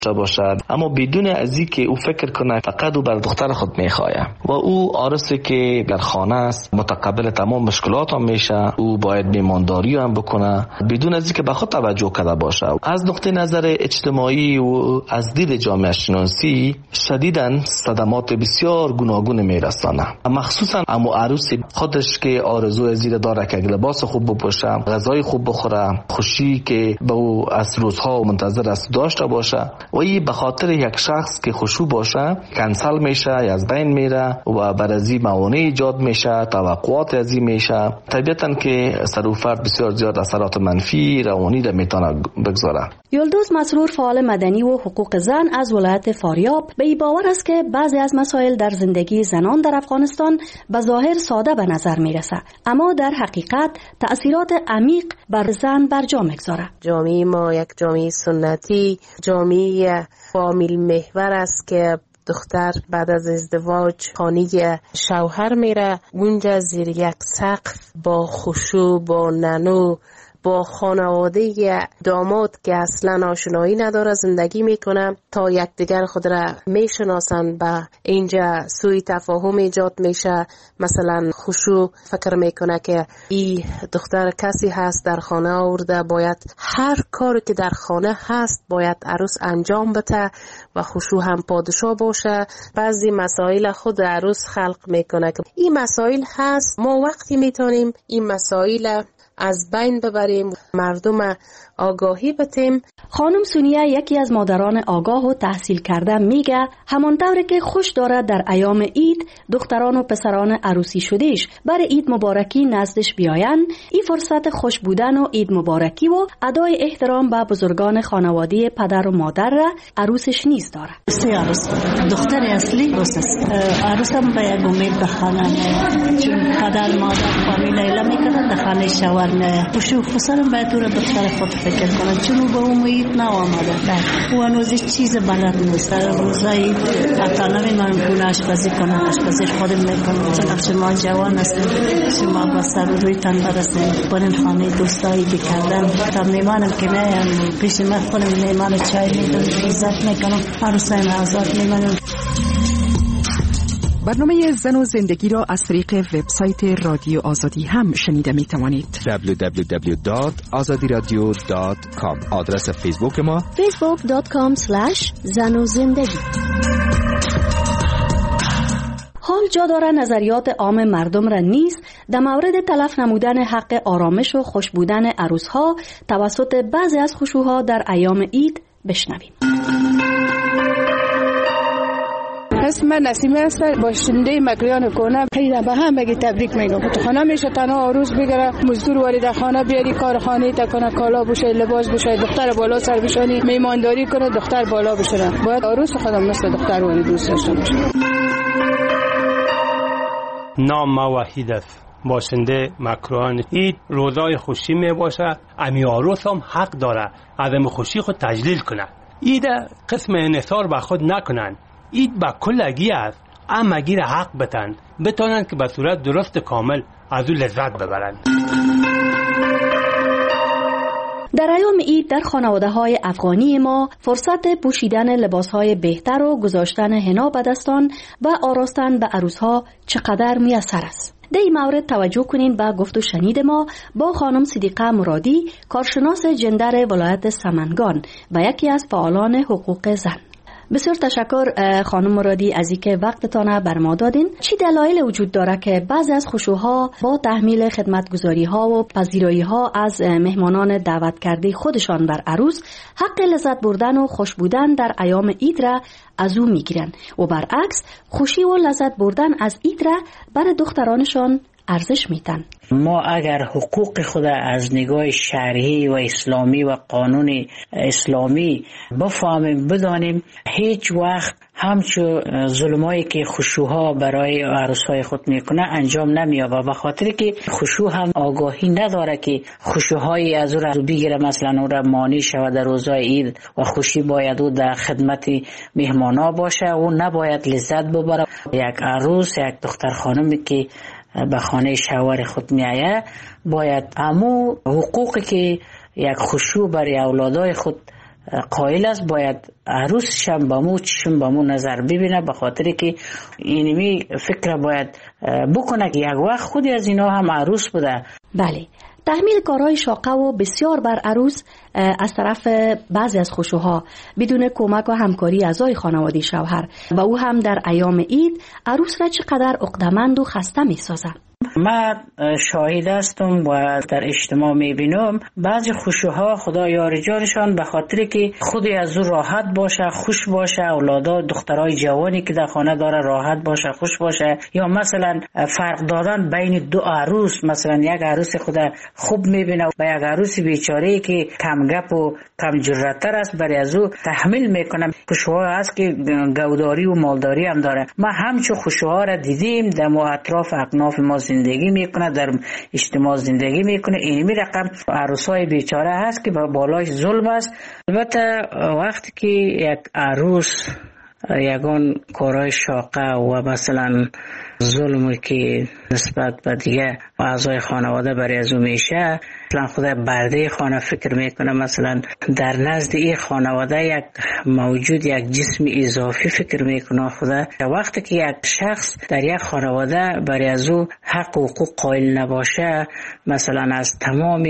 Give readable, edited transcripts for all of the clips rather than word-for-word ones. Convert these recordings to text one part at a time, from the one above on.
باشد، اما بدون از اینکه او فکر کنه فقط او بر دختر خود میخواه و او عروسی که در خانه است متقبل تمام مشکلات هم میشه، او باید میمانداری هم بکنه بدون از اینکه به خود توجه کرده باشه. از نقطه نظر اجتماعی و از دید جامعه شناسی شدیداً صدمات بسیار گوناگون میرسانه، مخصوصا اما عروسی خودش که آرزو زیر داره که لباس خوب بپوشه، غذای خوب بخوره، خوشی که به او از روزها منتظر است داشته باشه و این به خاطر یک شخص که خوشو باشه کنسل میشه، از بین میره و بر از این موانع ایجاد میشه، توقعات از این میشه. طبیعتاً که سر و فرد بسیار زیاد اثرات منفی روانی را میتونه بگذاره. یلدوز مسرور فعال مدنی و حقوق زن از ولایت فاریاب به این باور است که بعضی از مسائل در زندگی زنان در افغانستان به ظاهر ساده به نظر میرسه، اما در حقیقت تأثیرات عمیق بر زن برجا میگذاره. جامعه ما یک جامعه سنتی، جامعه فامیل محور است که دختر بعد از ازدواج خانه شوهر میره، اونجا زیر یک سقف با خشوع، با ننو، با خانواده داماد که اصلا آشنایی نداره زندگی میکنه تا یکدیگر خود را میشناسن. به اینجا سوء تفاهم ایجاد میشه. مثلا خشوع فکر میکنه که این دختر کسی هست در خانه آورده، باید هر کاری که در خانه هست باید عروس انجام بده و خشوع هم پادشاه باشه. بعضی مسائل خود عروس خلق میکنه که این مسائل هست، ما وقتی میتونیم این مسائل از بین ببریم، مردم آگاهی بدیم. خانم سونیا یکی از مادران آگاه و تحصیل کرده میگه همانطور که خوش دارد در ایام عید دختران و پسران عروسی شدهش برای عید مبارکی نزدش بیاین، این فرصت خوش بودن و عید مبارکی و ادای احترام به بزرگان خانواده پدر و مادر را عروسش نیز داره. عروس دختر اصلی است. عروسم به یک امید به خانه چون پدر مادر فامیل ایلا میکنن در خانه شوهر نه. خصوصا باید تو دختر خود فکر کنه چون به امید نآمده. او هنوز چیز بلد نیست. روزایی حتی نمی‌دونم کنه آشپزی کنه، آشپزی خودم میکنم. چون شما جوان هستید، شما با سر و روی تندرستید، برین خانه دوستایی بکردن تا میمانم که میان پیش من خودم میمان چای میدم، عزت میکنم، عروسان آزاد میمانم. برنامه زن و زندگی را از طریق وبسایت رادیو آزادی هم شنیده می توانید. www.azadiradio.com. آدرس فیسبوک ما facebook.com/زن و زندگی. حال جا داره نظریات عام مردم را نیز در مورد تلف نمودن حق آرامش و خوش بودن عروسها توسط بعضی از خشوعها در ایام عید بشنویم. اسم من نسیمه است، باشنده مکریان کنه. خیلی به هم بگی تبریک میگم. تو خانه میشه تنها عروس بگیره، مزدور وارد خانه بیاری، کار خانه تا کنه، کالا بوشه، لباس بوشه، دختر بالا سر بشانی، میمانداری کنه، دختر بالا بشه. باید عروس خودم مثل دختر وارد دوست داشته باشه. نام ما وحید است، باشنده مکروان. عید روزای خوشی می باشه، امی عروس هم حق داره عدم خوشی خود تجلیل کنه. عید قسم انحصار به خود نکنن. عید با کلگی است، اما گیر حق بتانند که به صورت درست کامل از او لذت ببرند. در ایام عید در خانواده‌های افغانی ما فرصت پوشیدن لباس‌های بهتر و گذاشتن حنا به دستان و آراستن به عروس‌ها چقدر میسر است. در این مورد توجه کنین به گفت و شنید ما با خانم صدیقه مرادی، کارشناس جندر ولایت سمنگان و یکی از فعالان حقوق زن. بسیار تشکر خانم مرادی از اینکه وقتتان بر ما دادین. چی دلایل وجود داره که بعضی از خشوعها با تحمیل خدمتگزاری‌ها و پذیرایی‌ها از مهمانان دعوت کرده خودشان بر عروس حق لذت بردن و خوش بودن در ایام عید را از او میگیرن و برعکس خوشی و لذت بردن از عید را بر دخترانشان ارزش میدن؟ ما اگر حقوق خود از نگاه شرعی و اسلامی و قانون اسلامی بفهمیم، بدانیم، هیچ وقت همچو ظلمایی که خشوعها برای عروسای خود میکنه انجام نمیابه، به خاطر که خشوع هم آگاهی نداره که خشوعهای از او را بگیره، مثلا او را مانع شود در روزای عید و خوشی باید او در خدمت مهمانا باشه و نباید لذت ببره. یک عروس، یک دختر خانمی که به خانه شوهر خود میایه باید همو حقوقی که یک خشوع برای اولادای خود قائل است باید عروسش هم با مو چشم با مو نظر ببینه، به خاطر که اینمی فکر باید بکنه که یک وقت خودی از اینا هم عروس بوده. بله، تحمیل کارهای شاقه و بسیار بر عروس از طرف بعضی از خشوها بدون کمک و همکاری اعضای خانواده شوهر و او هم در ایام عید عروس را چقدر عقده‌مند و خسته می‌سازه. من شاهد هستم و در اجتماع میبینم بعضی خشوها خدا یار جانشان به خاطر که خودی از او راحت باشه، خوش باشه، اولادا دخترای جوانی که در خانه داره راحت باشه، خوش باشه، یا مثلا فرق دادن بین دو عروس، مثلا یک عروس خدا خوب میبینه و یک عروس بیچاره که کم گپ و کم جرأت‌تر است برای از او تحمل میکنه. خشوها هست که گوداری و مالداری هم داره. ما همچون خشوها را دیدیم در اطراف اکناف ما زندگی میکنه، در اجتماع زندگی میکنه. اینمی رقم عروسای بیچاره هست که با بالاش ظلم است. البته وقتی که یک عروس یگان کارهای شاقه و مثلا ظلمی که نسبت به دیگه اعضای خانواده برای از او میشه، مثلا خدا برده خانه فکر میکنه، مثلا در نزد این خانواده یک موجود، یک جسم اضافی فکر میکنه خدا. وقتی که یک شخص در یک خانواده برای از او حق و حقوق قائل نباشه، مثلا از تمام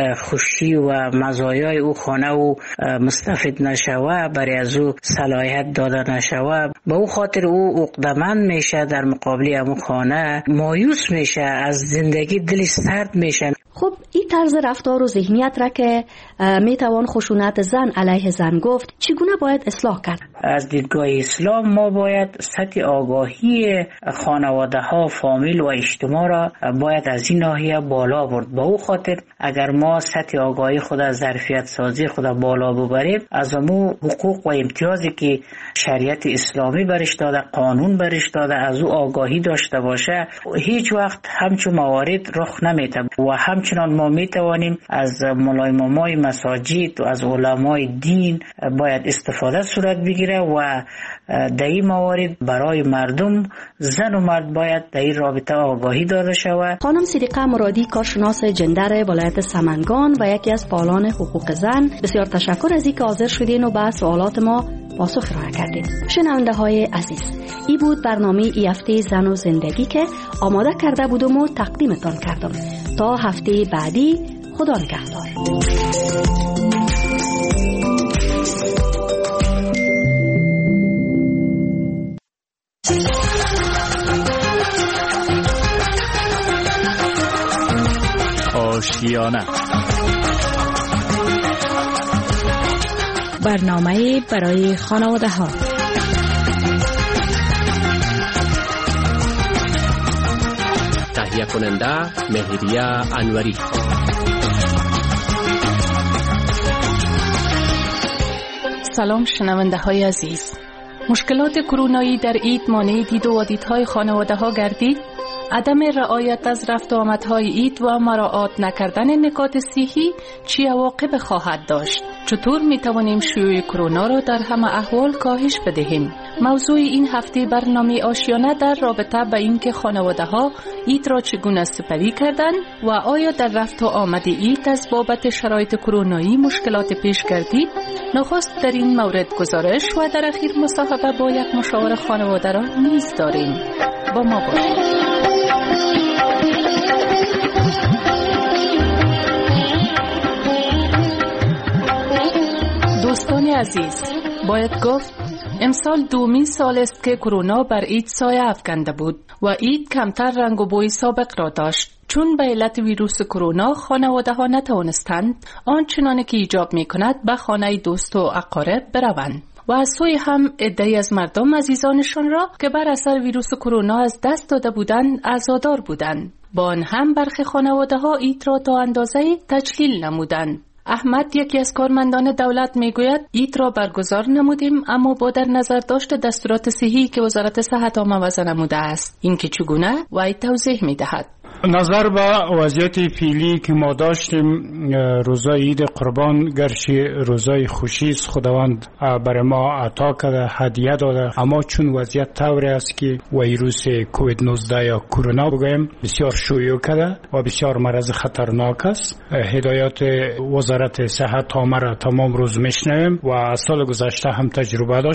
خوشی و مزایای او خانه او مستفید نشوه، برای از او صلاحیت داده نشوه، به او خاطر او عقده‌مند میشه، در مقابل امو خانه مایوس میشه، از زندگی دلش سرد میشه. خب این طرز رفتار و ذهنیت را که میتوان خشونت زن علیه زن گفت، چگونه باید اصلاح کرد؟ از دیدگاه اسلام ما باید سطح آگاهی خانواده ها، فامیل و اجتماع را باید از این ناحیه بالا برد. با او خاطر اگر ما سطح آگاهی خود، ظرفیت سازی خود بالا ببریم، از امو حقوق و امتیازی که شریعت اسلامی برش داده، قانون برش داده، از او آگاهی داشته باشه، هیچ وقت همچون موارد رخ نمیده. و همچنان ما میتوانیم از مولای مامای مساجد و از علمای دین باید استفاده صورت بگیره و در این موارد برای مردم، زن و مرد باید در این رابطه آگاهی داده شود. خانم صدیقه مرادی، کارشناس جندر ولایت سمنگان و یکی از فعالان حقوق زن، بسیار تشکر از اینکه حاضر شدین و به سوالات ما پاسخ ارائه کردید. شنونده های عزیز، این بود برنامه ای هفته زن و زندگی که آماده کرده بودم و تقدیمتان کردم. تا هفته بعدی، خدا نگهدار. آشیانه، برنامه برای خانواده ها. تهیه کننده مهریه انوری. سلام شنونده های عزیز. مشکلات کرونایی در عید مانع دید و واردهای خانواده ها گردید. عدم رعایت از رفت و آمدهای عید و مراعات نکردن نکات صحی چه عواقب خواهد داشت؟ چطور می توانیم شیوع کرونا را در همه احوال کاهش بدهیم؟ موضوع این هفته برنامه آشیانه در رابطه به اینکه خانواده ها عید را چگونه سپری کردند و آیا در رفت و آمد عید از بابت شرایط کرونایی مشکلات پیش گردید؟ نخست در این مورد گزارش و در اخیر مصاحبه با یک مشاور خانواده را نیز داریم. با ما باشید. دوستان عزیز، باید گفت امسال دومین سال است که کرونا بر عید سایه افکنده بود و عید کمتر رنگ و بوی سابق را داشت. چون به علت ویروس کرونا خانواده ها نتوانستند آنچنانی که ایجاب می کند به خانه دوست و اقارب بروند و از سوی هم عده‌ای از مردم عزیزانشان را که بر اثر ویروس کرونا از دست داده بودند عزادار بودند. با آن هم برخی خانواده ها عید را تا اندازه‌ای تجلیل نمودند. احمد، یکی از کارمندان دولت، میگوید عید را برگزار نمودیم اما با در نظر داشت دستورات صحی که وزارت صحت عامه وضع نموده است. این که چگونه وی توضیح میدهد. نظر به وضعیت فعلی که ما داشتیم، روزای عید قربان گرچه روزای خوشی است، خداوند برای ما عطا کرده، هدیه داده، اما چون وضعیت طوری است که ویروس کووید 19 یا کرونا بگویم بسیار شیوع کرده و بسیار مرض خطرناک است. هدایات وزارت صحت را تمام روز میشنویم و سال گذشته هم تجربه داشت.